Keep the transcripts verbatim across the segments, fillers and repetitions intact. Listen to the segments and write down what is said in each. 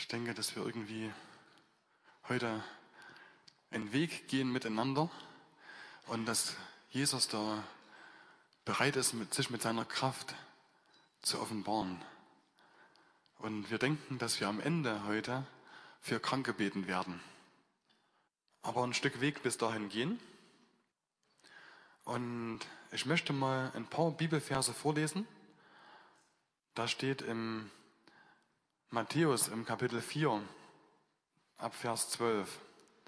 Ich denke, dass wir irgendwie heute einen Weg gehen miteinander und dass Jesus da bereit ist, mit, sich mit seiner Kraft zu offenbaren. Und wir denken, dass wir am Ende heute für Kranke beten werden. Aber ein Stück Weg bis dahin gehen. Und ich möchte mal ein paar Bibelverse vorlesen. Da steht im Matthäus im Kapitel vier, ab Vers zwölf.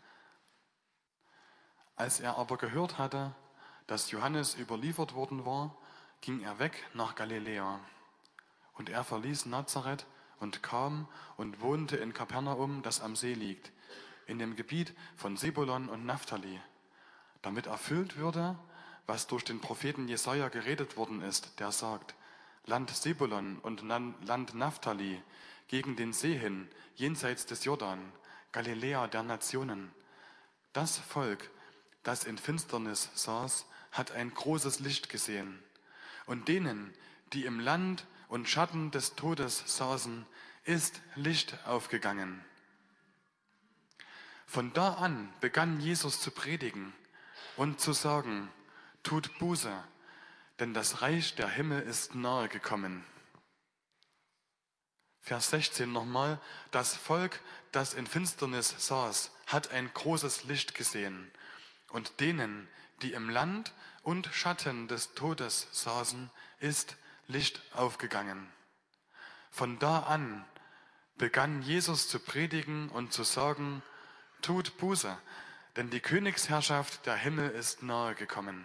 Als er aber gehört hatte, dass Johannes überliefert worden war, ging er weg nach Galiläa. Und er verließ Nazareth und kam und wohnte in Kapernaum, das am See liegt, in dem Gebiet von Sebulon und Naphtali, damit erfüllt würde, was durch den Propheten Jesaja geredet worden ist, der sagt: Land Sebulon und Land Naphtali, gegen den See hin, jenseits des Jordan, Galiläa der Nationen. Das Volk, das in Finsternis saß, hat ein großes Licht gesehen. Und denen, die im Land und Schatten des Todes saßen, ist Licht aufgegangen. Von da an begann Jesus zu predigen und zu sagen: Tut Buße, denn das Reich der Himmel ist nahe gekommen. Vers sechzehn nochmal: Das Volk, das in Finsternis saß, hat ein großes Licht gesehen. Und denen, die im Land und Schatten des Todes saßen, ist Licht aufgegangen. Von da an begann Jesus zu predigen und zu sagen: Tut Buße, denn die Königsherrschaft der Himmel ist nahe gekommen.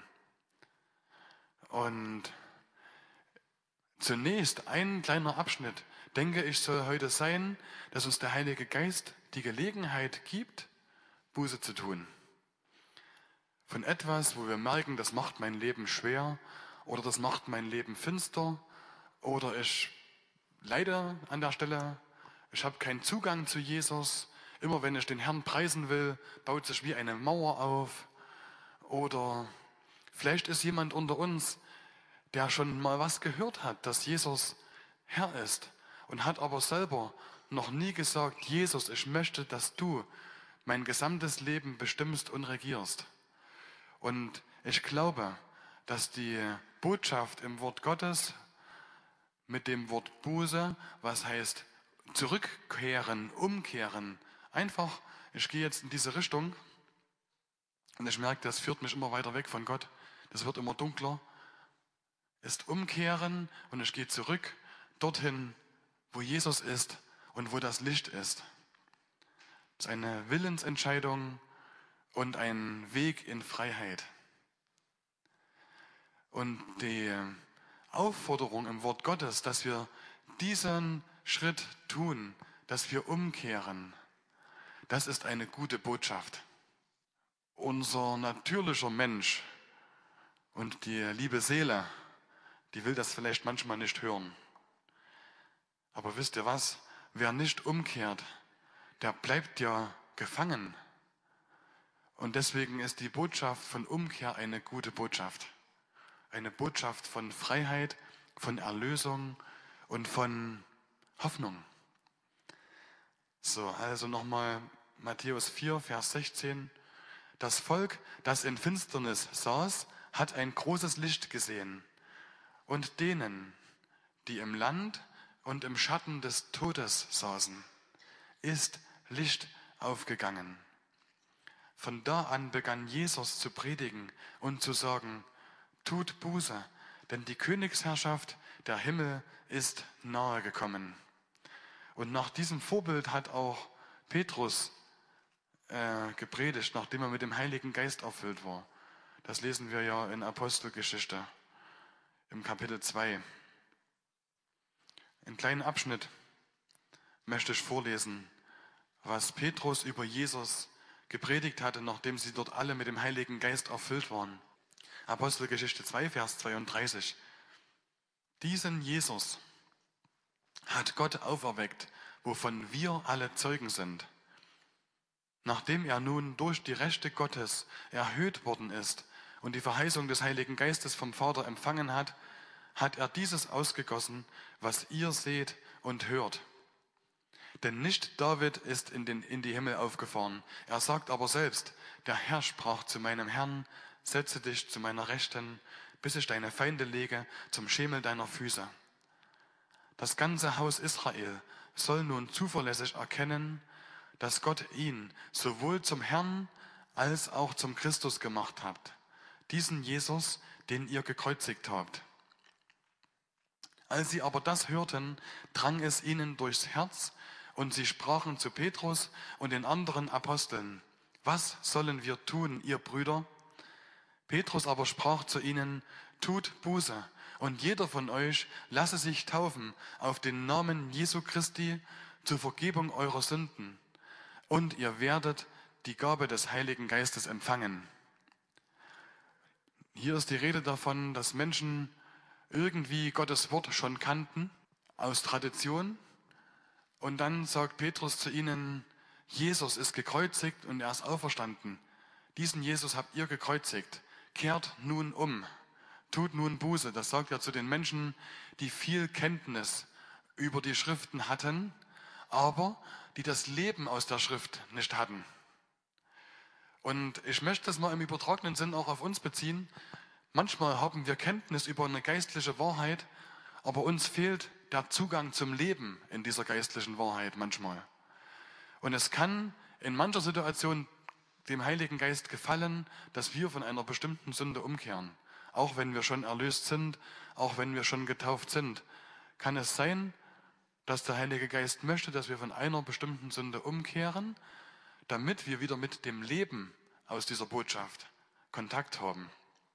Und zunächst ein kleiner Abschnitt, denke ich, soll heute sein, dass uns der Heilige Geist die Gelegenheit gibt, Buße zu tun. Von etwas, wo wir merken, das macht mein Leben schwer oder das macht mein Leben finster oder ich leide an der Stelle, ich habe keinen Zugang zu Jesus. Immer wenn ich den Herrn preisen will, baut sich wie eine Mauer auf. Oder vielleicht ist jemand unter uns, der schon mal was gehört hat, dass Jesus Herr ist und hat aber selber noch nie gesagt: Jesus, ich möchte, dass du mein gesamtes Leben bestimmst und regierst. Und ich glaube, dass die Botschaft im Wort Gottes mit dem Wort Buße, was heißt zurückkehren, umkehren, einfach, ich gehe jetzt in diese Richtung und ich merke, das führt mich immer weiter weg von Gott, das wird immer dunkler, ist umkehren und ich gehe zurück dorthin, wo Jesus ist und wo das Licht ist. Das ist eine Willensentscheidung und ein Weg in Freiheit. Und die Aufforderung im Wort Gottes, dass wir diesen Schritt tun, dass wir umkehren, das ist eine gute Botschaft. Unser natürlicher Mensch und die liebe Seele, die will das vielleicht manchmal nicht hören. Aber wisst ihr was? Wer nicht umkehrt, der bleibt ja gefangen. Und deswegen ist die Botschaft von Umkehr eine gute Botschaft. Eine Botschaft von Freiheit, von Erlösung und von Hoffnung. So, also nochmal Matthäus vier, Vers sechzehn. Das Volk, das in Finsternis saß, hat ein großes Licht gesehen. Und denen, die im Land und im Schatten des Todes saßen, ist Licht aufgegangen. Von da an begann Jesus zu predigen und zu sagen: Tut Buße, denn die Königsherrschaft der Himmel ist nahe gekommen. Und nach diesem Vorbild hat auch Petrus äh, gepredigt, nachdem er mit dem Heiligen Geist erfüllt war. Das lesen wir ja in Apostelgeschichte im Kapitel zwei. Einen kleinen Abschnitt möchte ich vorlesen, was Petrus über Jesus gepredigt hatte, nachdem sie dort alle mit dem Heiligen Geist erfüllt waren. Apostelgeschichte zwei, Vers zweiunddreißig. Diesen Jesus hat Gott auferweckt, wovon wir alle Zeugen sind. Nachdem er nun durch die Rechte Gottes erhöht worden ist und die Verheißung des Heiligen Geistes vom Vater empfangen hat, hat er dieses ausgegossen, was ihr seht und hört. Denn nicht David ist in, den, in die Himmel aufgefahren. Er sagt aber selbst, der Herr sprach zu meinem Herrn, setze dich zu meiner Rechten, bis ich deine Feinde lege zum Schemel deiner Füße. Das ganze Haus Israel soll nun zuverlässig erkennen, dass Gott ihn sowohl zum Herrn als auch zum Christus gemacht hat. Diesen Jesus, den ihr gekreuzigt habt. Als sie aber das hörten, drang es ihnen durchs Herz, und sie sprachen zu Petrus und den anderen Aposteln: Was sollen wir tun, ihr Brüder? Petrus aber sprach zu ihnen: Tut Buße, und jeder von euch lasse sich taufen auf den Namen Jesu Christi zur Vergebung eurer Sünden, und ihr werdet die Gabe des Heiligen Geistes empfangen. Hier ist die Rede davon, dass Menschen irgendwie Gottes Wort schon kannten, aus Tradition. Und dann sagt Petrus zu ihnen: Jesus ist gekreuzigt und er ist auferstanden. Diesen Jesus habt ihr gekreuzigt. Kehrt nun um. Tut nun Buße. Das sagt er zu den Menschen, die viel Kenntnis über die Schriften hatten, aber die das Leben aus der Schrift nicht hatten. Und ich möchte das mal im übertragenen Sinn auch auf uns beziehen. Manchmal haben wir Kenntnis über eine geistliche Wahrheit, aber uns fehlt der Zugang zum Leben in dieser geistlichen Wahrheit manchmal. Und es kann in mancher Situation dem Heiligen Geist gefallen, dass wir von einer bestimmten Sünde umkehren. Auch wenn wir schon erlöst sind, auch wenn wir schon getauft sind, kann es sein, dass der Heilige Geist möchte, dass wir von einer bestimmten Sünde umkehren, damit wir wieder mit dem Leben aus dieser Botschaft Kontakt haben.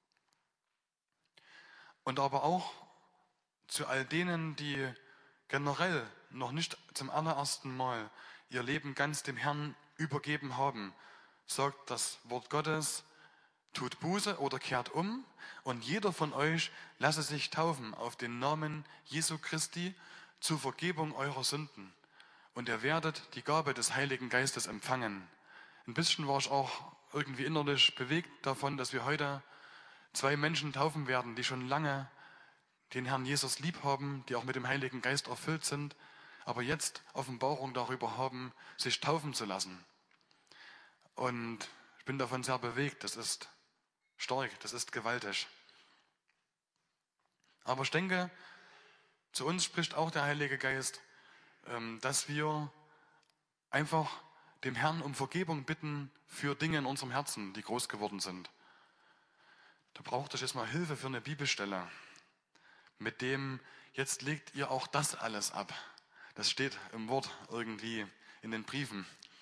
Und aber auch zu all denen, die generell noch nicht zum allerersten Mal ihr Leben ganz dem Herrn übergeben haben, sagt das Wort Gottes: Tut Buße oder kehrt um, und jeder von euch lasse sich taufen auf den Namen Jesu Christi zur Vergebung eurer Sünden. Und ihr werdet die Gabe des Heiligen Geistes empfangen. Ein bisschen war ich auch irgendwie innerlich bewegt davon, dass wir heute zwei Menschen taufen werden, die schon lange den Herrn Jesus lieb haben, die auch mit dem Heiligen Geist erfüllt sind, aber jetzt Offenbarung darüber haben, sich taufen zu lassen. Und ich bin davon sehr bewegt. Das ist stark, das ist gewaltig. Aber ich denke, zu uns spricht auch der Heilige Geist, dass wir einfach dem Herrn um Vergebung bitten für Dinge in unserem Herzen, die groß geworden sind. Da braucht euch jetzt mal Hilfe für eine Bibelstelle, mit dem: Jetzt legt ihr auch das alles ab. Das steht im Wort irgendwie in den Briefen.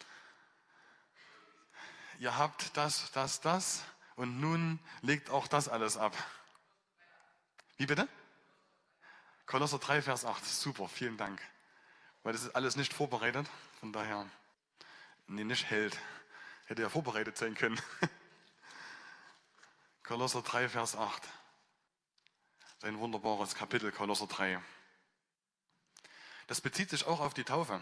Ihr habt das, das, das und nun legt auch das alles ab. Wie bitte? Kolosser drei, Vers acht. Super, vielen Dank. Weil das ist alles nicht vorbereitet, von daher, nee, nicht hält. Hätte ja vorbereitet sein können. Kolosser drei, Vers acht. Ein wunderbares Kapitel, Kolosser drei. Das bezieht sich auch auf die Taufe.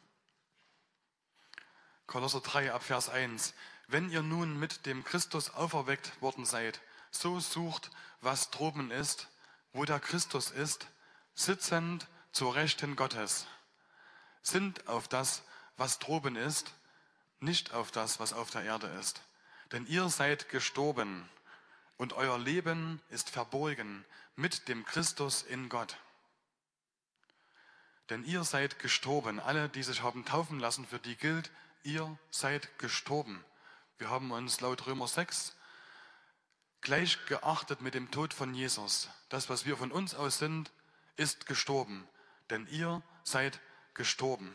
Kolosser drei, ab Vers eins. Wenn ihr nun mit dem Christus auferweckt worden seid, so sucht, was droben ist, wo der Christus ist, sitzend zur Rechten Gottes. Sinnt auf das, was droben ist, nicht auf das, was auf der Erde ist. Denn ihr seid gestorben und euer Leben ist verborgen mit dem Christus in Gott. Denn ihr seid gestorben, alle, die sich haben taufen lassen, für die gilt: Ihr seid gestorben. Wir haben uns laut Römer sechs gleich geachtet mit dem Tod von Jesus. Das, was wir von uns aus sind, ist gestorben. Denn ihr seid gestorben.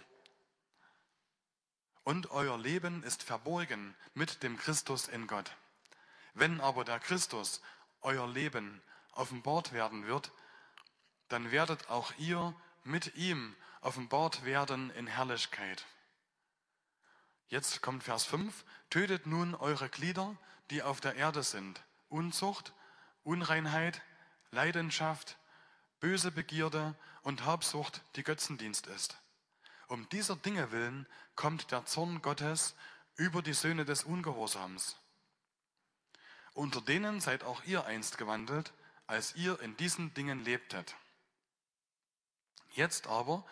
Und euer Leben ist verborgen mit dem Christus in Gott. Wenn aber der Christus, euer Leben, offenbart werden wird, dann werdet auch ihr mit ihm offenbart werden in Herrlichkeit. Jetzt kommt Vers fünf. Tötet nun eure Glieder, die auf der Erde sind: Unzucht, Unreinheit, Leidenschaft, böse Begierde und Habsucht, die Götzendienst ist. Um dieser Dinge willen kommt der Zorn Gottes über die Söhne des Ungehorsams. Unter denen seid auch ihr einst gewandelt, als ihr in diesen Dingen lebtet. Jetzt aber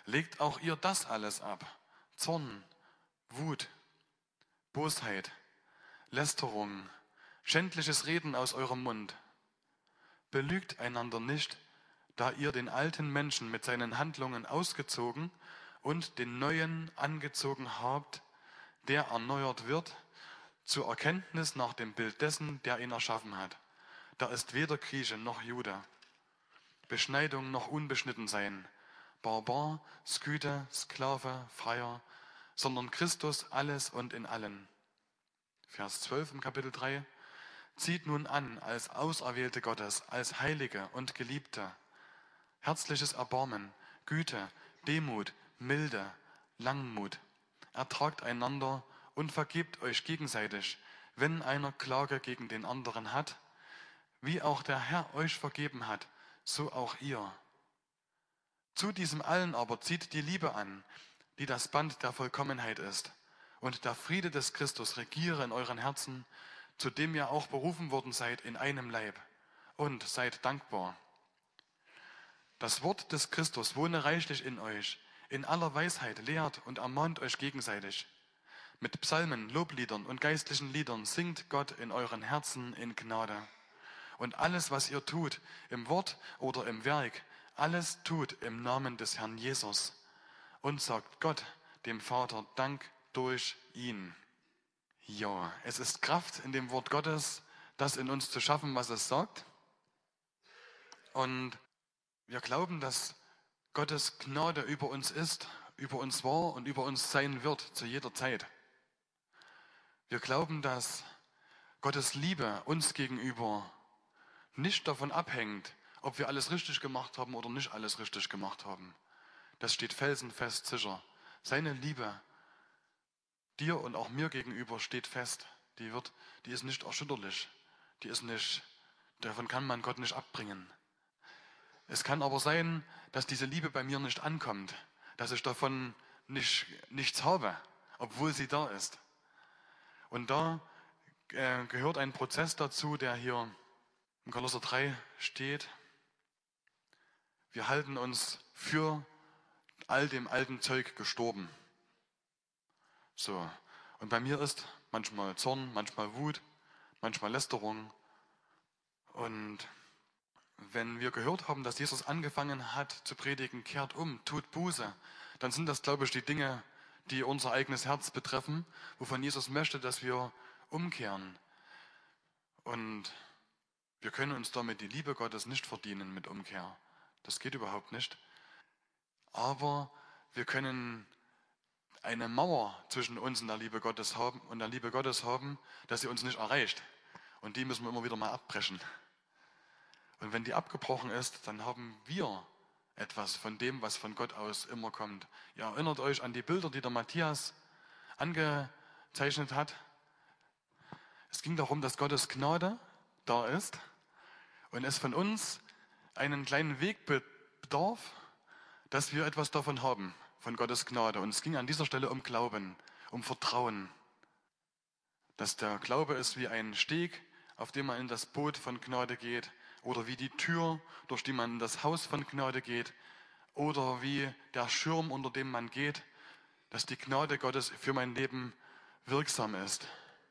Legt auch ihr das alles ab. Zorn, Wut, Bosheit, Lästerung, schändliches Reden aus eurem Mund. Belügt einander nicht, da ihr den alten Menschen mit seinen Handlungen ausgezogen und den neuen angezogen habt, der erneuert wird zur Erkenntnis nach dem Bild dessen, der ihn erschaffen hat. Da ist weder Grieche noch Jude, Beschneidung noch Unbeschnittensein, Barbar, Skythe, Sklave, Freier, sondern Christus alles und in allen. Vers zwölf im Kapitel drei. Zieht nun an als Auserwählte Gottes, als Heilige und Geliebte, herzliches Erbarmen, Güte, Demut, Milde, Langmut. Ertragt einander und vergebt euch gegenseitig, wenn einer Klage gegen den anderen hat, wie auch der Herr euch vergeben hat, so auch ihr. Zu diesem allen aber zieht die Liebe an, die das Band der Vollkommenheit ist, und der Friede des Christus regiere in euren Herzen, zu dem ihr auch berufen worden seid in einem Leib, und seid dankbar. Das Wort des Christus wohne reichlich in euch, in aller Weisheit lehrt und ermahnt euch gegenseitig. Mit Psalmen, Lobliedern und geistlichen Liedern singt Gott in euren Herzen in Gnade. Und alles, was ihr tut, im Wort oder im Werk, alles tut im Namen des Herrn Jesus und sagt Gott, dem Vater, Dank durch ihn. Ja, es ist Kraft in dem Wort Gottes, das in uns zu schaffen, was es sagt. Und wir glauben, dass Gottes Gnade über uns ist, über uns war und über uns sein wird zu jeder Zeit. Wir glauben, dass Gottes Liebe uns gegenüber nicht davon abhängt, ob wir alles richtig gemacht haben oder nicht alles richtig gemacht haben. Das steht felsenfest sicher. Seine Liebe dir und auch mir gegenüber steht fest. Die wird, die ist nicht erschütterlich. Die ist nicht, davon kann man Gott nicht abbringen. Es kann aber sein, dass diese Liebe bei mir nicht ankommt, dass ich davon nicht, nichts habe, obwohl sie da ist. Und da äh, gehört ein Prozess dazu, der hier im Kolosser drei steht. Wir halten uns für all dem alten Zeug gestorben. So. Und bei mir ist manchmal Zorn, manchmal Wut, manchmal Lästerung. Und wenn wir gehört haben, dass Jesus angefangen hat zu predigen, kehrt um, tut Buße, dann sind das, glaube ich, die Dinge, die unser eigenes Herz betreffen, wovon Jesus möchte, dass wir umkehren. Und wir können uns damit die Liebe Gottes nicht verdienen mit Umkehr. Das geht überhaupt nicht. Aber wir können eine Mauer zwischen uns und der Liebe Gottes haben und der Liebe Gottes haben, dass sie uns nicht erreicht. Und die müssen wir immer wieder mal abbrechen. Und wenn die abgebrochen ist, dann haben wir etwas von dem, was von Gott aus immer kommt. Ihr erinnert euch an die Bilder, die der Matthias angezeichnet hat. Es ging darum, dass Gottes Gnade da ist und es von uns einen kleinen Weg bedarf, dass wir etwas davon haben, von Gottes Gnade. Und es ging an dieser Stelle um Glauben, um Vertrauen. Dass der Glaube ist wie ein Steg, auf dem man in das Boot von Gnade geht, oder wie die Tür, durch die man in das Haus von Gnade geht, oder wie der Schirm, unter dem man geht, dass die Gnade Gottes für mein Leben wirksam ist.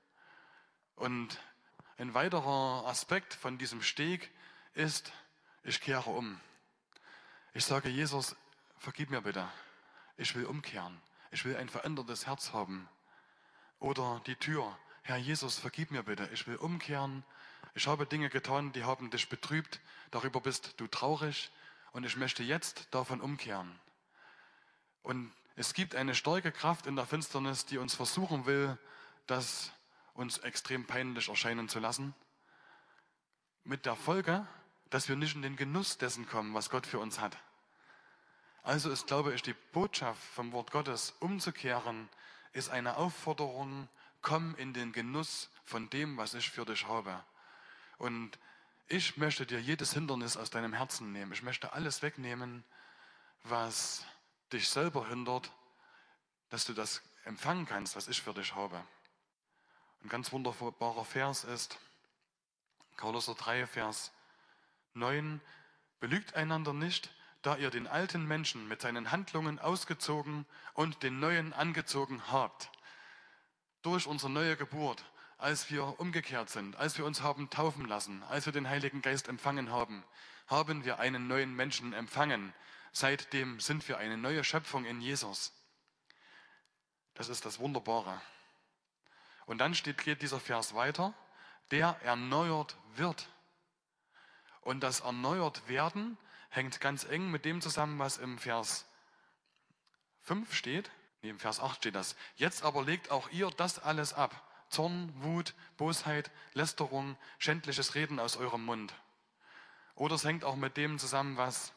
Und ein weiterer Aspekt von diesem Steg ist, ich kehre um. Ich sage, Jesus, vergib mir bitte. Ich will umkehren. Ich will ein verändertes Herz haben. Oder die Tür, Herr Jesus, vergib mir bitte. Ich will umkehren. Ich habe Dinge getan, die haben dich betrübt. Darüber bist du traurig. Und ich möchte jetzt davon umkehren. Und es gibt eine starke Kraft in der Finsternis, die uns versuchen will, das uns extrem peinlich erscheinen zu lassen. Mit der Folge, dass wir nicht in den Genuss dessen kommen, was Gott für uns hat. Also ist, glaube ich, die Botschaft vom Wort Gottes umzukehren, ist eine Aufforderung, komm in den Genuss von dem, was ich für dich habe. Und ich möchte dir jedes Hindernis aus deinem Herzen nehmen. Ich möchte alles wegnehmen, was dich selber hindert, dass du das empfangen kannst, was ich für dich habe. Ein ganz wunderbarer Vers ist Kolosser drei, Vers neun. Belügt einander nicht, da ihr den alten Menschen mit seinen Handlungen ausgezogen und den neuen angezogen habt. Durch unsere neue Geburt, als wir umgekehrt sind, als wir uns haben taufen lassen, als wir den Heiligen Geist empfangen haben, haben wir einen neuen Menschen empfangen. Seitdem sind wir eine neue Schöpfung in Jesus. Das ist das Wunderbare. Und dann steht, geht dieser Vers weiter, der erneuert wird. Und das erneuert werden hängt ganz eng mit dem zusammen, was im Vers fünf steht. Nee, im Vers acht steht das. Jetzt aber legt auch ihr das alles ab. Zorn, Wut, Bosheit, Lästerung, schändliches Reden aus eurem Mund. Oder es hängt auch mit dem zusammen, was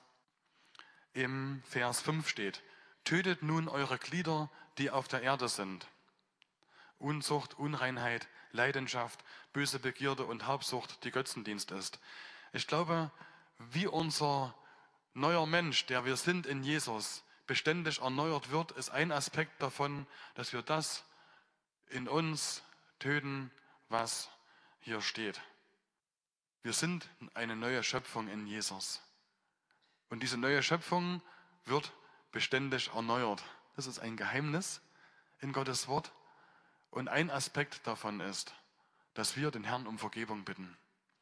im Vers fünf steht. Tötet nun eure Glieder, die auf der Erde sind. Unzucht, Unreinheit, Leidenschaft, böse Begierde und Habsucht, die Götzendienst ist. Ich glaube, wie unser neuer Mensch, der wir sind in Jesus, beständig erneuert wird, ist ein Aspekt davon, dass wir das in uns töten, was hier steht. Wir sind eine neue Schöpfung in Jesus. Und diese neue Schöpfung wird beständig erneuert. Das ist ein Geheimnis in Gottes Wort. Und ein Aspekt davon ist, dass wir den Herrn um Vergebung bitten.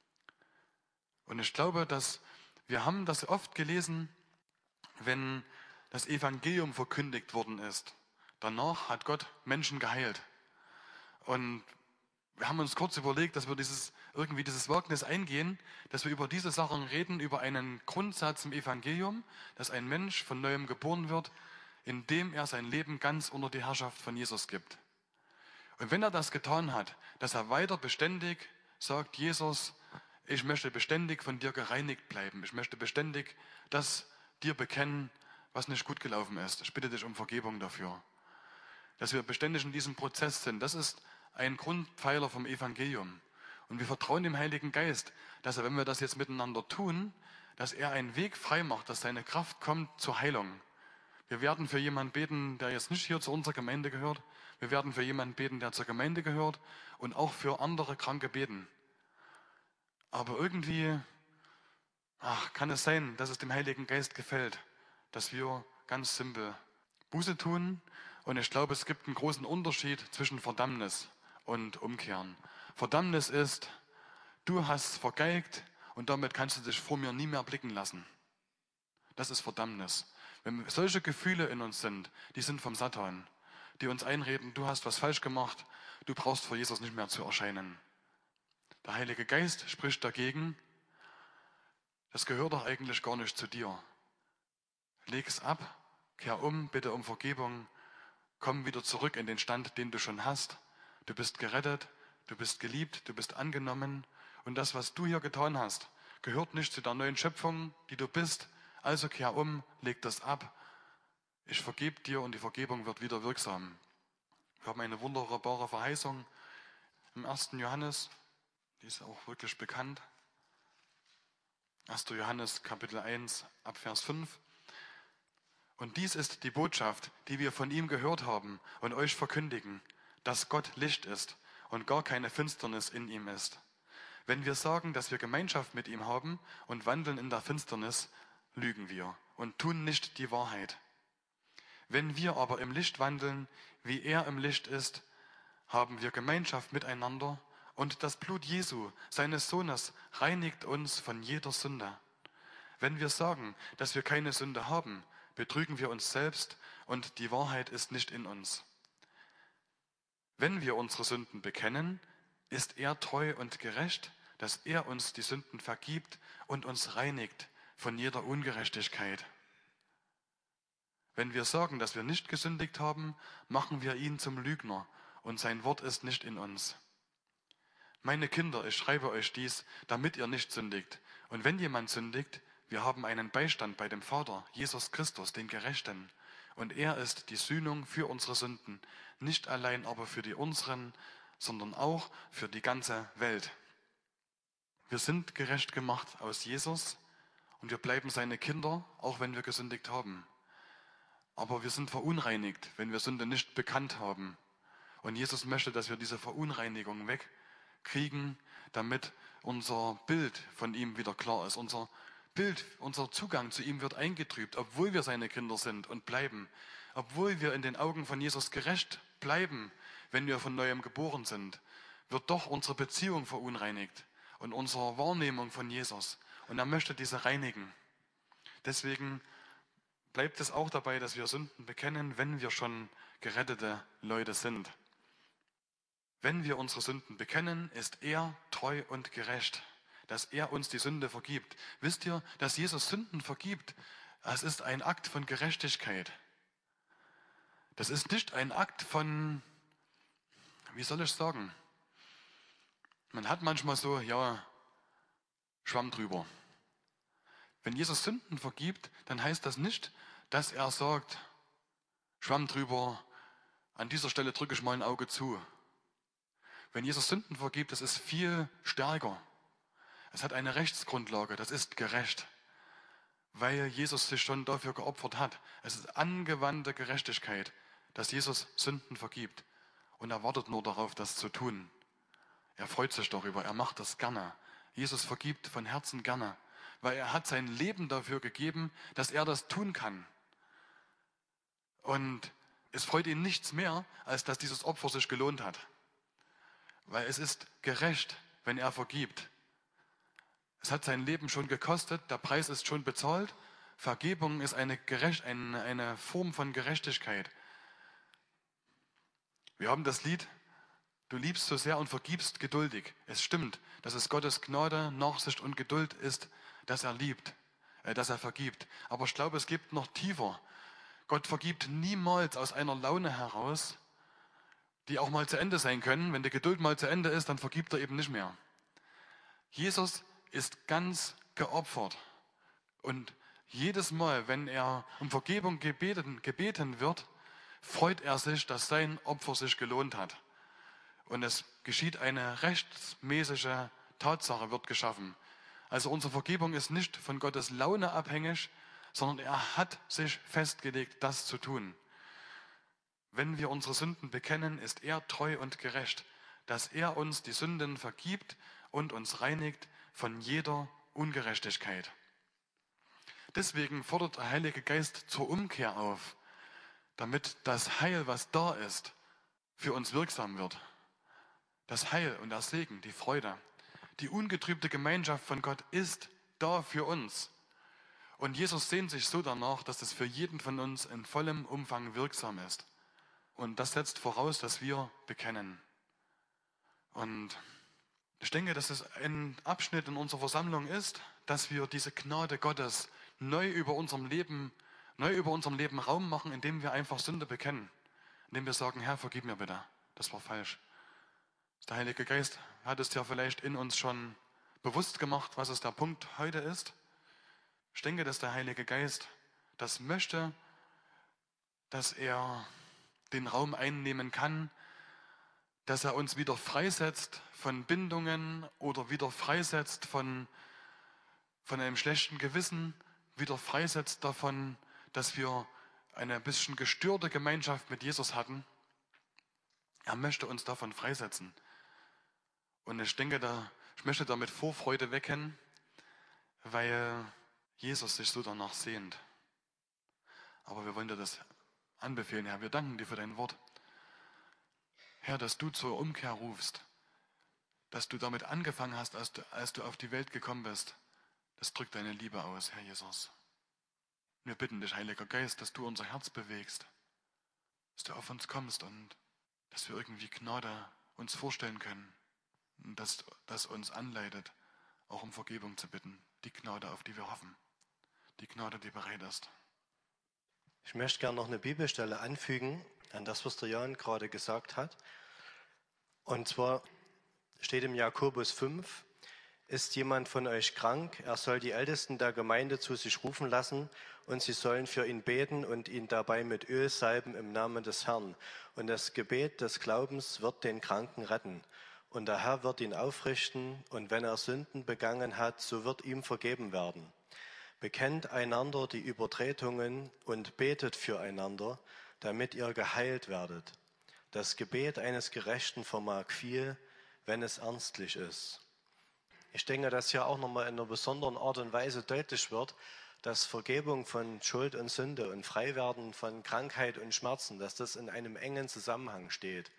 Und ich glaube, dass wir haben das oft gelesen, wenn das Evangelium verkündigt worden ist. Danach hat Gott Menschen geheilt. Und wir haben uns kurz überlegt, dass wir dieses, irgendwie dieses Wagnis eingehen, dass wir über diese Sachen reden, über einen Grundsatz im Evangelium, dass ein Mensch von Neuem geboren wird, indem er sein Leben ganz unter die Herrschaft von Jesus gibt. Und wenn er das getan hat, dass er weiter beständig sagt, Jesus, ich möchte beständig von dir gereinigt bleiben. Ich möchte beständig das dir bekennen, was nicht gut gelaufen ist. Ich bitte dich um Vergebung dafür. Dass wir beständig in diesem Prozess sind, das ist ein Grundpfeiler vom Evangelium. Und wir vertrauen dem Heiligen Geist, dass er, wenn wir das jetzt miteinander tun, dass er einen Weg frei macht, dass seine Kraft kommt zur Heilung. Wir werden für jemanden beten, der jetzt nicht hier zu unserer Gemeinde gehört. Wir werden für jemanden beten, der zur Gemeinde gehört und auch für andere Kranke beten. Aber irgendwie ach, kann es sein, dass es dem Heiligen Geist gefällt, dass wir ganz simpel Buße tun. Und ich glaube, es gibt einen großen Unterschied zwischen Verdammnis und Umkehren. Verdammnis ist, du hast vergeigt und damit kannst du dich vor mir nie mehr blicken lassen. Das ist Verdammnis. Wenn solche Gefühle in uns sind, die sind vom Satan, die uns einreden, du hast was falsch gemacht, du brauchst vor Jesus nicht mehr zu erscheinen. Der Heilige Geist spricht dagegen, das gehört doch eigentlich gar nicht zu dir. Leg es ab, kehr um, bitte um Vergebung, komm wieder zurück in den Stand, den du schon hast. Du bist gerettet, du bist geliebt, du bist angenommen und das, was du hier getan hast, gehört nicht zu der neuen Schöpfung, die du bist. Also kehr um, leg das ab. Ich vergebe dir und die Vergebung wird wieder wirksam. Wir haben eine wunderbare Verheißung im ersten Johannes, die ist auch wirklich bekannt. erster Johannes Kapitel eins, ab Vers fünf. Und dies ist die Botschaft, die wir von ihm gehört haben und euch verkündigen, dass Gott Licht ist und gar keine Finsternis in ihm ist. Wenn wir sagen, dass wir Gemeinschaft mit ihm haben und wandeln in der Finsternis, lügen wir und tun nicht die Wahrheit. Wenn wir aber im Licht wandeln, wie er im Licht ist, haben wir Gemeinschaft miteinander und das Blut Jesu, seines Sohnes, reinigt uns von jeder Sünde. Wenn wir sagen, dass wir keine Sünde haben, betrügen wir uns selbst und die Wahrheit ist nicht in uns. Wenn wir unsere Sünden bekennen, ist er treu und gerecht, dass er uns die Sünden vergibt und uns reinigt von jeder Ungerechtigkeit. Wenn wir sagen, dass wir nicht gesündigt haben, machen wir ihn zum Lügner und sein Wort ist nicht in uns. Meine Kinder, ich schreibe euch dies, damit ihr nicht sündigt. Und wenn jemand sündigt, wir haben einen Beistand bei dem Vater, Jesus Christus, den Gerechten. Und er ist die Sühnung für unsere Sünden, nicht allein aber für die unseren, sondern auch für die ganze Welt. Wir sind gerecht gemacht aus Jesus und wir bleiben seine Kinder, auch wenn wir gesündigt haben. Aber wir sind verunreinigt, wenn wir Sünde nicht bekannt haben. Und Jesus möchte, dass wir diese Verunreinigung wegkriegen, damit unser Bild von ihm wieder klar ist. Unser Bild, unser Zugang zu ihm wird eingetrübt, obwohl wir seine Kinder sind und bleiben. Obwohl wir in den Augen von Jesus gerecht bleiben, wenn wir von Neuem geboren sind, wird doch unsere Beziehung verunreinigt und unsere Wahrnehmung von Jesus. Und er möchte diese reinigen. Deswegen bleibt es auch dabei, dass wir Sünden bekennen, wenn wir schon gerettete Leute sind. Wenn wir unsere Sünden bekennen, ist er treu und gerecht, dass er uns die Sünde vergibt. Wisst ihr, dass Jesus Sünden vergibt? Es ist ein Akt von Gerechtigkeit. Das ist nicht ein Akt von, wie soll ich sagen? Man hat manchmal so, ja, Schwamm drüber. Wenn Jesus Sünden vergibt, dann heißt das nicht, dass er sagt, Schwamm drüber, an dieser Stelle drücke ich mal ein Auge zu. Wenn Jesus Sünden vergibt, das ist viel stärker. Es hat eine Rechtsgrundlage, das ist gerecht, weil Jesus sich schon dafür geopfert hat. Es ist angewandte Gerechtigkeit, dass Jesus Sünden vergibt und er wartet nur darauf, das zu tun. Er freut sich darüber, er macht das gerne. Jesus vergibt von Herzen gerne, weil er hat sein Leben dafür gegeben, dass er das tun kann. Und es freut ihn nichts mehr, als dass dieses Opfer sich gelohnt hat. Weil es ist gerecht, wenn er vergibt. Es hat sein Leben schon gekostet, der Preis ist schon bezahlt. Vergebung ist eine, Gerecht, eine, eine Form von Gerechtigkeit. Wir haben das Lied, du liebst so sehr und vergibst geduldig. Es stimmt, dass es Gottes Gnade, Nachsicht und Geduld ist, dass er liebt, äh, dass er vergibt. Aber ich glaube, es gibt noch tiefer. Gott vergibt niemals aus einer Laune heraus, die auch mal zu Ende sein können. Wenn die Geduld mal zu Ende ist, dann vergibt er eben nicht mehr. Jesus ist ganz geopfert. Und jedes Mal, wenn er um Vergebung gebeten, gebeten wird, freut er sich, dass sein Opfer sich gelohnt hat. Und es geschieht eine rechtsmäßige Tatsache, wird geschaffen. Also unsere Vergebung ist nicht von Gottes Laune abhängig, sondern er hat sich festgelegt, das zu tun. Wenn wir unsere Sünden bekennen, ist er treu und gerecht, dass er uns die Sünden vergibt und uns reinigt von jeder Ungerechtigkeit. Deswegen fordert der Heilige Geist zur Umkehr auf, damit das Heil, was da ist, für uns wirksam wird. Das Heil und der Segen, die Freude, die ungetrübte Gemeinschaft von Gott ist da für uns. Und Jesus sehnt sich so danach, dass es für jeden von uns in vollem Umfang wirksam ist. Und das setzt voraus, dass wir bekennen. Und ich denke, dass es ein Abschnitt in unserer Versammlung ist, dass wir diese Gnade Gottes neu über unserem Leben, neu über unserem Leben Raum machen, indem wir einfach Sünde bekennen. Indem wir sagen, Herr, vergib mir bitte. Das war falsch. Der Heilige Geist hat es ja vielleicht in uns schon bewusst gemacht, was es der Punkt heute ist. Ich denke, dass der Heilige Geist das möchte, dass er den Raum einnehmen kann, dass er uns wieder freisetzt von Bindungen oder wieder freisetzt von, von einem schlechten Gewissen, wieder freisetzt davon, dass wir eine bisschen gestörte Gemeinschaft mit Jesus hatten. Er möchte uns davon freisetzen. Und ich denke, da, ich möchte damit Vorfreude wecken, weil Jesus sich so danach sehnt. Aber wir wollen dir das anbefehlen, Herr. Wir danken dir für dein Wort. Herr, dass du zur Umkehr rufst, dass du damit angefangen hast, als du, als du auf die Welt gekommen bist. Das drückt deine Liebe aus, Herr Jesus. Wir bitten dich, Heiliger Geist, dass du unser Herz bewegst, dass du auf uns kommst und dass wir irgendwie Gnade uns vorstellen können und dass das uns anleitet, auch um Vergebung zu bitten. Die Gnade, auf die wir hoffen. Die Gnade, die bereit ist. Ich möchte gerne noch eine Bibelstelle anfügen an das, was der Jan gerade gesagt hat. Und zwar steht im Jakobus fünf, ist jemand von euch krank, er soll die Ältesten der Gemeinde zu sich rufen lassen und sie sollen für ihn beten und ihn dabei mit Öl salben im Namen des Herrn. Und das Gebet des Glaubens wird den Kranken retten. Und der Herr wird ihn aufrichten und wenn er Sünden begangen hat, so wird ihm vergeben werden. Bekennt einander die Übertretungen und betet füreinander, damit ihr geheilt werdet. Das Gebet eines Gerechten vermag viel, wenn es ernstlich ist. Ich denke, dass hier auch nochmal in einer besonderen Art und Weise deutlich wird, dass Vergebung von Schuld und Sünde und Freiwerden von Krankheit und Schmerzen, dass das in einem engen Zusammenhang steht.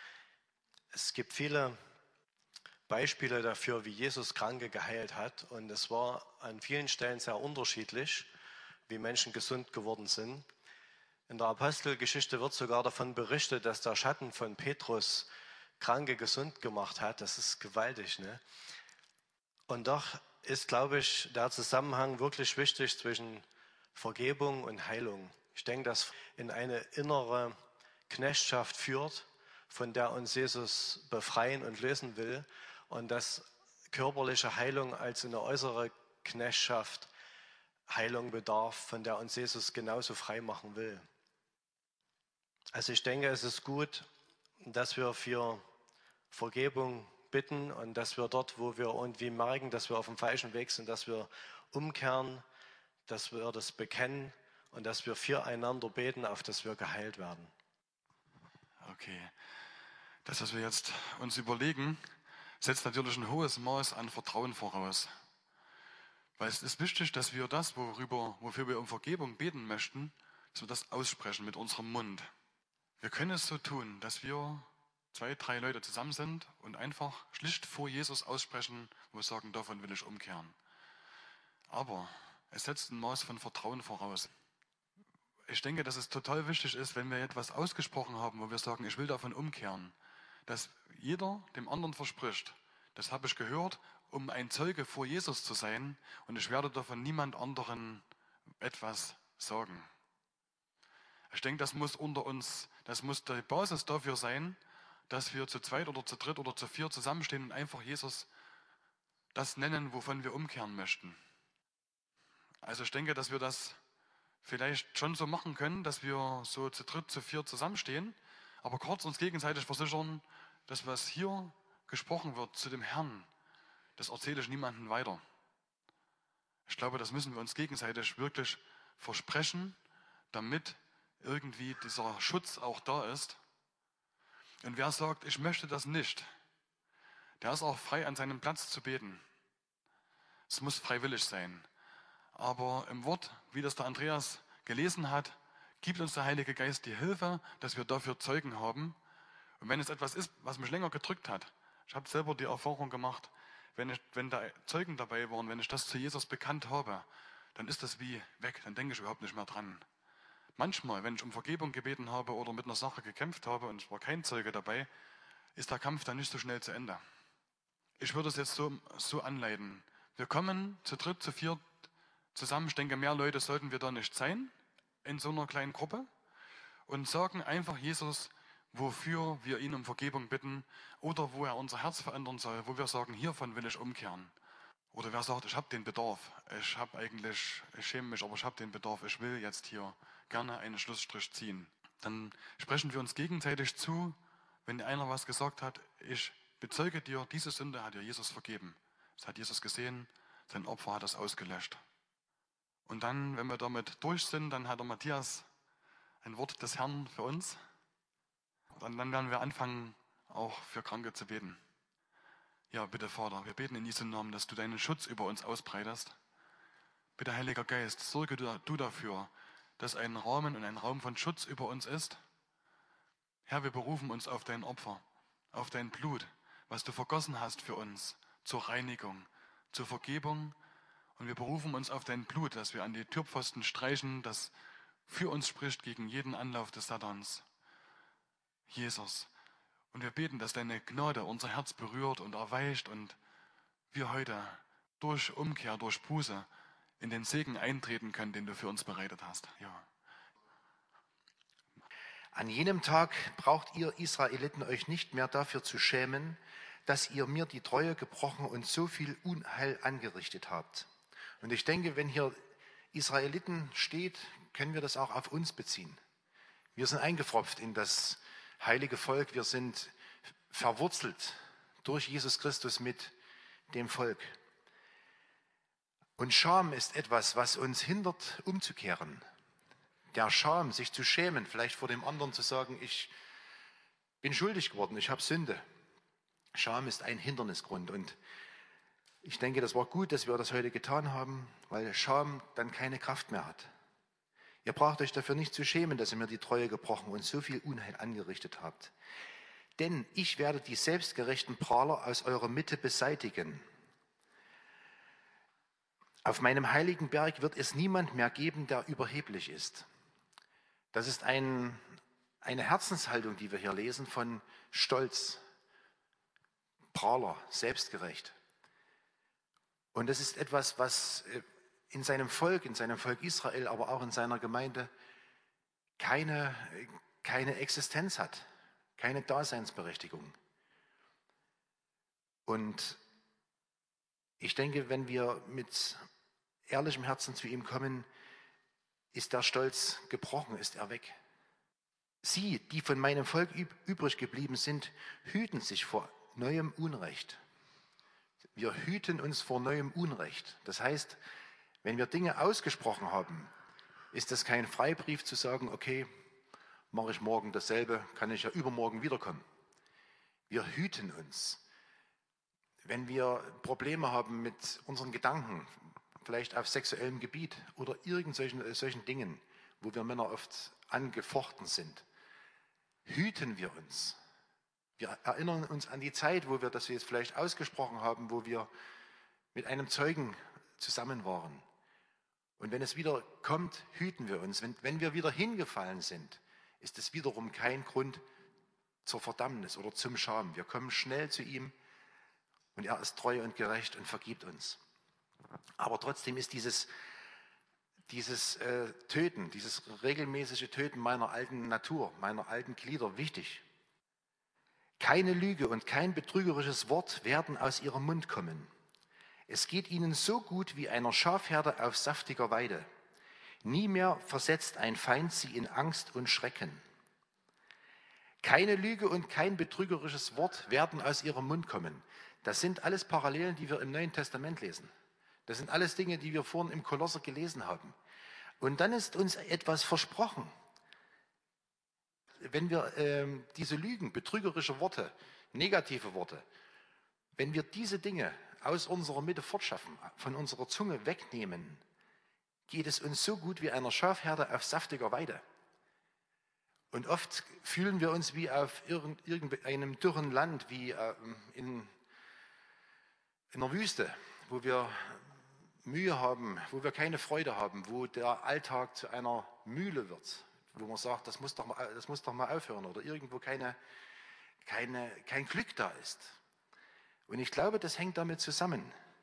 Es gibt viele Beispiele dafür, wie Jesus Kranke geheilt hat, und es war an vielen Stellen sehr unterschiedlich, wie Menschen gesund geworden sind. In der Apostelgeschichte wird sogar davon berichtet, dass der Schatten von Petrus Kranke gesund gemacht hat. Das ist gewaltig, ne? Und doch ist, glaube ich, der Zusammenhang wirklich wichtig zwischen Vergebung und Heilung. Ich denke, dass in eine innere Knechtschaft führt, von der uns Jesus befreien und lösen will, und dass körperliche Heilung als eine äußere Knechtschaft Heilung bedarf, von der uns Jesus genauso frei machen will. Also ich denke, es ist gut, dass wir für Vergebung bitten und dass wir dort, wo wir irgendwie merken, dass wir auf dem falschen Weg sind, dass wir umkehren, dass wir das bekennen und dass wir füreinander beten, auf dass wir geheilt werden. Okay. Das, was wir jetzt uns überlegen, setzt natürlich ein hohes Maß an Vertrauen voraus. Weil es ist wichtig, dass wir das, worüber, wofür wir um Vergebung beten möchten, dass wir das aussprechen mit unserem Mund. Wir können es so tun, dass wir zwei, drei Leute zusammen sind und einfach schlicht vor Jesus aussprechen, wo wir sagen, davon will ich umkehren. Aber es setzt ein Maß von Vertrauen voraus. Ich denke, dass es total wichtig ist, wenn wir etwas ausgesprochen haben, wo wir sagen, ich will davon umkehren, dass jeder dem anderen verspricht, das habe ich gehört, um ein Zeuge vor Jesus zu sein, und ich werde davon niemand anderen etwas sagen. Ich denke, das muss unter uns, das muss die Basis dafür sein, dass wir zu zweit oder zu dritt oder zu vier zusammenstehen und einfach Jesus das nennen, wovon wir umkehren möchten. Also ich denke, dass wir das vielleicht schon so machen können, dass wir so zu dritt, zu vier zusammenstehen, aber kurz uns gegenseitig versichern, dass was hier gesprochen wird zu dem Herrn, das erzähle ich niemandem weiter. Ich glaube, das müssen wir uns gegenseitig wirklich versprechen, damit irgendwie dieser Schutz auch da ist. Und wer sagt, ich möchte das nicht, der ist auch frei, an seinem Platz zu beten. Es muss freiwillig sein. Aber im Wort, wie das der Andreas gelesen hat, gibt uns der Heilige Geist die Hilfe, dass wir dafür Zeugen haben. Und wenn es etwas ist, was mich länger gedrückt hat, ich habe selber die Erfahrung gemacht, wenn, ich, wenn da Zeugen dabei waren, wenn ich das zu Jesus bekannt habe, dann ist das wie weg, dann denke ich überhaupt nicht mehr dran. Manchmal, wenn ich um Vergebung gebeten habe oder mit einer Sache gekämpft habe und es war kein Zeuge dabei, ist der Kampf dann nicht so schnell zu Ende. Ich würde es jetzt so, so anleiten. Wir kommen zu dritt, zu viert zusammen. Ich denke, mehr Leute sollten wir da nicht sein in so einer kleinen Gruppe und sagen einfach Jesus, wofür wir ihn um Vergebung bitten oder wo er unser Herz verändern soll, wo wir sagen, hiervon will ich umkehren. Oder wer sagt, ich habe den Bedarf, ich habe eigentlich, ich schäme mich, aber ich habe den Bedarf, ich will jetzt hier gerne einen Schlussstrich ziehen. Dann sprechen wir uns gegenseitig zu, wenn einer was gesagt hat, ich bezeuge dir, diese Sünde hat dir Jesus vergeben. Das hat Jesus gesehen, sein Opfer hat es ausgelöscht. Und dann, wenn wir damit durch sind, dann hat der Matthias ein Wort des Herrn für uns. Und dann werden wir anfangen, auch für Kranke zu beten. Ja, bitte Vater, wir beten in diesem Namen, dass du deinen Schutz über uns ausbreitest. Bitte Heiliger Geist, sorge du dafür, dass ein Rahmen und ein Raum von Schutz über uns ist. Herr, wir berufen uns auf dein Opfer, auf dein Blut, was du vergossen hast für uns, zur Reinigung, zur Vergebung. Und wir berufen uns auf dein Blut, das wir an die Türpfosten streichen, das für uns spricht gegen jeden Anlauf des Satans. Jesus. Und wir beten, dass deine Gnade unser Herz berührt und erweicht und wir heute durch Umkehr, durch Buße in den Segen eintreten können, den du für uns bereitet hast. Ja. An jenem Tag braucht ihr Israeliten euch nicht mehr dafür zu schämen, dass ihr mir die Treue gebrochen und so viel Unheil angerichtet habt. Und ich denke, wenn hier Israeliten steht, können wir das auch auf uns beziehen. Wir sind eingepfropft in das heilige Volk, wir sind verwurzelt durch Jesus Christus mit dem Volk. Und Scham ist etwas, was uns hindert, umzukehren. Der Scham, sich zu schämen, vielleicht vor dem anderen zu sagen, ich bin schuldig geworden, ich habe Sünde. Scham ist ein Hindernisgrund. Und Ich denke, das war gut, dass wir das heute getan haben, weil Scham dann keine Kraft mehr hat. Ihr braucht euch dafür nicht zu schämen, dass ihr mir die Treue gebrochen und so viel Unheil angerichtet habt. Denn ich werde die selbstgerechten Prahler aus eurer Mitte beseitigen. Auf meinem heiligen Berg wird es niemand mehr geben, der überheblich ist. Das ist ein, eine Herzenshaltung, die wir hier lesen, von Stolz, Prahler, selbstgerecht. Und das ist etwas, was in seinem Volk, in seinem Volk Israel, aber auch in seiner Gemeinde keine, keine Existenz hat, keine Daseinsberechtigung. Und ich denke, wenn wir mit ehrlichem Herzen zu ihm kommen, ist der Stolz gebrochen, ist er weg. Sie, die von meinem Volk übrig geblieben sind, hüten sich vor neuem Unrecht. Wir hüten uns vor neuem Unrecht. Das heißt, wenn wir Dinge ausgesprochen haben, ist das kein Freibrief zu sagen, okay, mache ich morgen dasselbe, kann ich ja übermorgen wiederkommen. Wir hüten uns. Wenn wir Probleme haben mit unseren Gedanken, vielleicht auf sexuellem Gebiet oder irgendwelchen solchen Dingen, wo wir Männer oft angefochten sind, hüten wir uns. Wir erinnern uns an die Zeit, wo wir das jetzt vielleicht ausgesprochen haben, wo wir mit einem Zeugen zusammen waren. Und wenn es wieder kommt, hüten wir uns. Wenn, wenn wir wieder hingefallen sind, ist es wiederum kein Grund zur Verdammnis oder zum Scham. Wir kommen schnell zu ihm und er ist treu und gerecht und vergibt uns. Aber trotzdem ist dieses, dieses äh, Töten, dieses regelmäßige Töten meiner alten Natur, meiner alten Glieder wichtig. Keine Lüge und kein betrügerisches Wort werden aus ihrem Mund kommen. Es geht ihnen so gut wie einer Schafherde auf saftiger Weide. Nie mehr versetzt ein Feind sie in Angst und Schrecken. Keine Lüge und kein betrügerisches Wort werden aus ihrem Mund kommen. Das sind alles Parallelen, die wir im Neuen Testament lesen. Das sind alles Dinge, die wir vorhin im Kolosser gelesen haben. Und dann ist uns etwas versprochen. Wenn wir ähm, diese Lügen, betrügerische Worte, negative Worte, wenn wir diese Dinge aus unserer Mitte fortschaffen, von unserer Zunge wegnehmen, geht es uns so gut wie einer Schafherde auf saftiger Weide. Und oft fühlen wir uns wie auf irgendeinem dürren Land, wie in, in einer Wüste, wo wir Mühe haben, wo wir keine Freude haben, wo der Alltag zu einer Mühle wird, wo man sagt, das muss doch mal, das muss doch mal aufhören oder irgendwo keine, keine, kein Glück da ist. Und ich glaube, das hängt damit zusammen.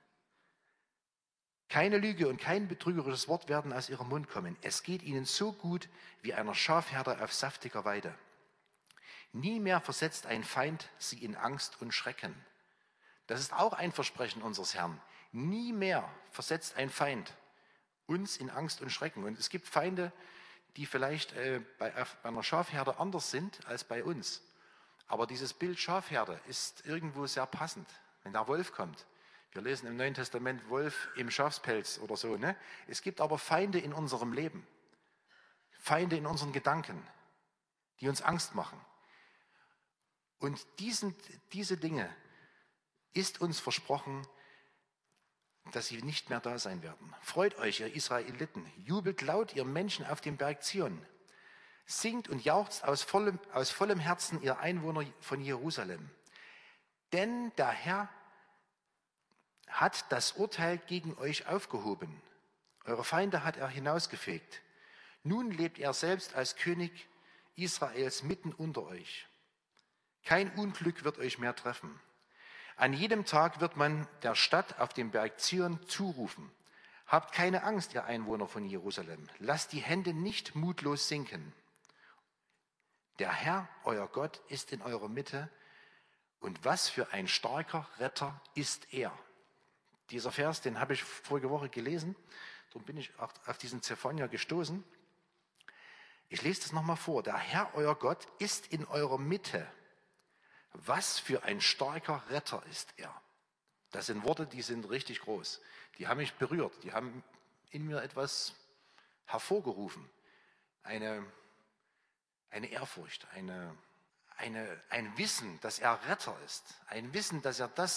Keine Lüge und kein betrügerisches Wort werden aus ihrem Mund kommen. Es geht ihnen so gut wie einer Schafherde auf saftiger Weide. Nie mehr versetzt ein Feind sie in Angst und Schrecken. Das ist auch ein Versprechen unseres Herrn. Nie mehr versetzt ein Feind uns in Angst und Schrecken. Und es gibt Feinde, die vielleicht äh, bei, bei einer Schafherde anders sind als bei uns. Aber dieses Bild Schafherde ist irgendwo sehr passend, wenn der Wolf kommt. Wir lesen im Neuen Testament Wolf im Schafspelz oder so. Ne? Es gibt aber Feinde in unserem Leben, Feinde in unseren Gedanken, die uns Angst machen. Und diesen, diese Dinge ist uns versprochen, dass sie nicht mehr da sein werden. Freut euch, ihr Israeliten, jubelt laut, ihr Menschen auf dem Berg Zion. Singt und jauchzt aus vollem, aus vollem Herzen, ihr Einwohner von Jerusalem. Denn der Herr hat das Urteil gegen euch aufgehoben. Eure Feinde hat er hinausgefegt. Nun lebt er selbst als König Israels mitten unter euch. Kein Unglück wird euch mehr treffen. An jedem Tag wird man der Stadt auf dem Berg Zion zurufen. Habt keine Angst, ihr Einwohner von Jerusalem. Lasst die Hände nicht mutlos sinken. Der Herr, euer Gott, ist in eurer Mitte. Und was für ein starker Retter ist er. Dieser Vers, den habe ich vorige Woche gelesen. Darum bin ich auch auf diesen Zephania gestoßen. Ich lese das nochmal vor. Der Herr, euer Gott, ist in eurer Mitte. Was für ein starker Retter ist er. Das sind Worte, die sind richtig groß. Die haben mich berührt. Die haben in mir etwas hervorgerufen. Eine, eine Ehrfurcht, eine, eine, ein Wissen, dass er Retter ist. Ein Wissen, dass er das,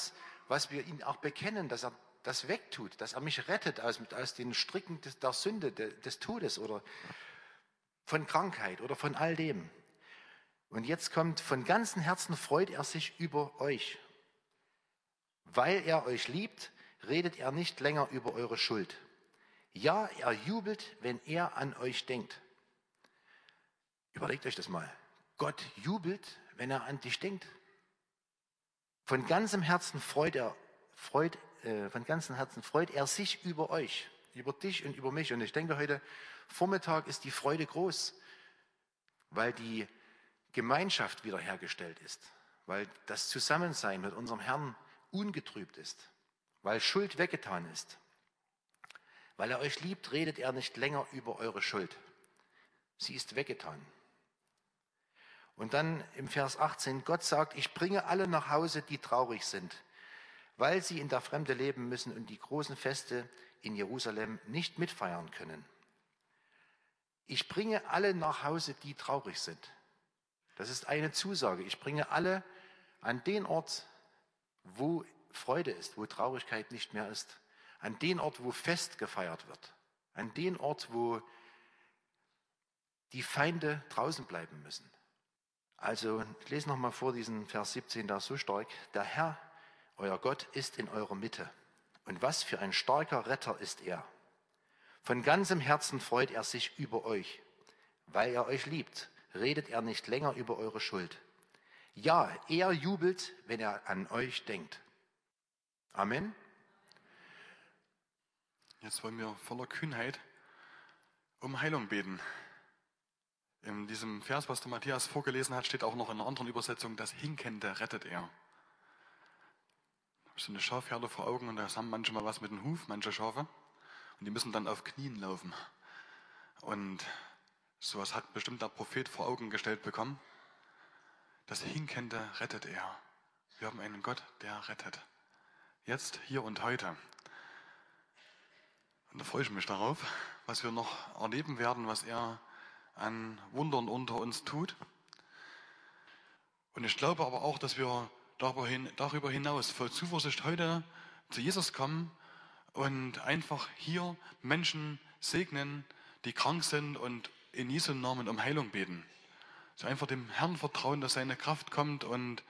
was wir ihm auch bekennen, dass er das wegtut, dass er mich rettet aus, aus den Stricken des, der Sünde, des, des Todes oder von Krankheit oder von all dem. Und jetzt kommt, von ganzem Herzen freut er sich über euch. Weil er euch liebt, redet er nicht länger über eure Schuld. Ja, er jubelt, wenn er an euch denkt. Überlegt euch das mal. Gott jubelt, wenn er an dich denkt. Von ganzem Herzen freut er, freut, äh, von ganzem Herzen freut er sich über euch, über dich und über mich. Und ich denke, heute Vormittag ist die Freude groß, weil die Gemeinschaft wiederhergestellt ist, weil das Zusammensein mit unserem Herrn ungetrübt ist, weil Schuld weggetan ist. Weil er euch liebt, redet er nicht länger über eure Schuld. Sie ist weggetan. Und dann im Vers achtzehn, Gott sagt, ich bringe alle nach Hause, die traurig sind, weil sie in der Fremde leben müssen und die großen Feste in Jerusalem nicht mitfeiern können. Ich bringe alle nach Hause, die traurig sind. Das ist eine Zusage. Ich bringe alle an den Ort, wo Freude ist, wo Traurigkeit nicht mehr ist. An den Ort, wo Fest gefeiert wird. An den Ort, wo die Feinde draußen bleiben müssen. Also, ich lese nochmal vor diesen Vers siebzehn, da ist so stark. Der Herr, euer Gott, ist in eurer Mitte. Und was für ein starker Retter ist er. Von ganzem Herzen freut er sich über euch. Weil er euch liebt, redet er nicht länger über eure Schuld. Ja, er jubelt, wenn er an euch denkt. Amen. Jetzt wollen wir voller Kühnheit um Heilung beten. In diesem Vers, was der Matthias vorgelesen hat, steht auch noch in einer anderen Übersetzung, das Hinkende rettet er. Das ist eine Schafherde vor Augen und da haben manche mal was mit dem Huf, manche Schafe. Und die müssen dann auf Knien laufen. Und sowas hat bestimmt der Prophet vor Augen gestellt bekommen. Das Hinkende rettet er. Wir haben einen Gott, der rettet. Jetzt, hier und heute. Und da freue ich mich darauf, was wir noch erleben werden, was er an Wundern unter uns tut. Und ich glaube aber auch, dass wir darüber hinaus voll Zuversicht heute zu Jesus kommen und einfach hier Menschen segnen, die krank sind und in Jesu Namen um Heilung beten. So einfach dem Herrn vertrauen, dass seine Kraft kommt und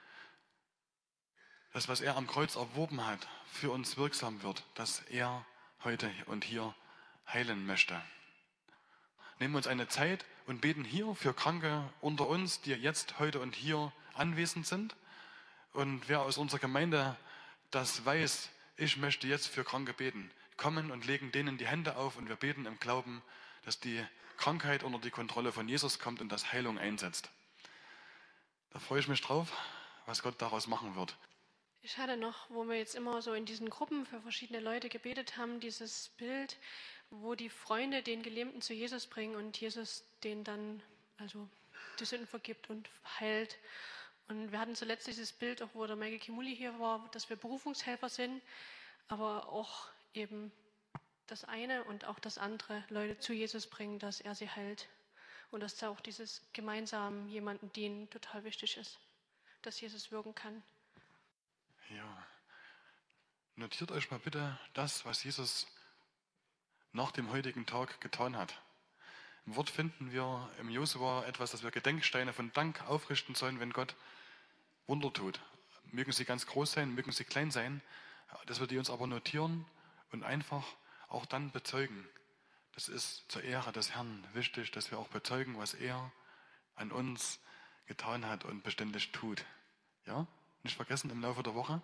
das, was er am Kreuz erworben hat, für uns wirksam wird, dass er heute und hier heilen möchte. Nehmen wir uns eine Zeit und beten hier für Kranke unter uns, die jetzt, heute und hier anwesend sind. Und wer aus unserer Gemeinde das weiß, ich möchte jetzt für Kranke beten, kommen und legen denen die Hände auf und wir beten im Glauben, dass die Krankheit unter die Kontrolle von Jesus kommt und dass Heilung einsetzt. Da freue ich mich drauf, was Gott daraus machen wird. Ich hatte noch, wo wir jetzt immer so in diesen Gruppen für verschiedene Leute gebetet haben, dieses Bild, wo die Freunde den Gelähmten zu Jesus bringen und Jesus den dann also die Sünden vergibt und heilt. Und wir hatten zuletzt dieses Bild, auch wo der Michael Kimuli hier war, dass wir Berufungshelfer sind, aber auch eben das eine und auch das andere Leute zu Jesus bringen, dass er sie heilt. Und dass da auch dieses gemeinsam jemanden dienen total wichtig ist, dass Jesus wirken kann. Ja, notiert euch mal bitte das, was Jesus nach dem heutigen Tag getan hat. Im Wort finden wir im Josua etwas, dass wir Gedenksteine von Dank aufrichten sollen, wenn Gott Wunder tut. Mögen sie ganz groß sein, mögen sie klein sein, dass wir die uns aber notieren und einfach auch dann bezeugen. Das ist zur Ehre des Herrn wichtig, dass wir auch bezeugen, was er an uns getan hat und beständig tut. Ja? Nicht vergessen im Laufe der Woche.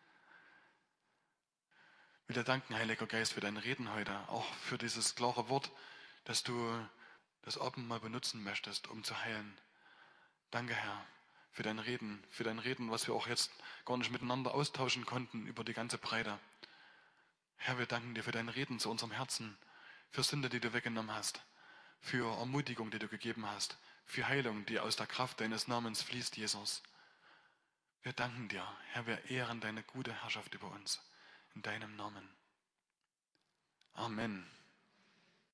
Ich will dir danken, Heiliger Geist, für dein Reden heute, auch für dieses klare Wort, dass du das Abendmahl benutzen möchtest, um zu heilen. Danke, Herr, für dein Reden, für dein Reden, was wir auch jetzt gar nicht miteinander austauschen konnten über die ganze Breite. Herr, wir danken dir für dein Reden zu unserem Herzen, für Sünde, die du weggenommen hast, für Ermutigung, die du gegeben hast, für Heilung, die aus der Kraft deines Namens fließt, Jesus. Wir danken dir, Herr, wir ehren deine gute Herrschaft über uns. In deinem Namen. Amen.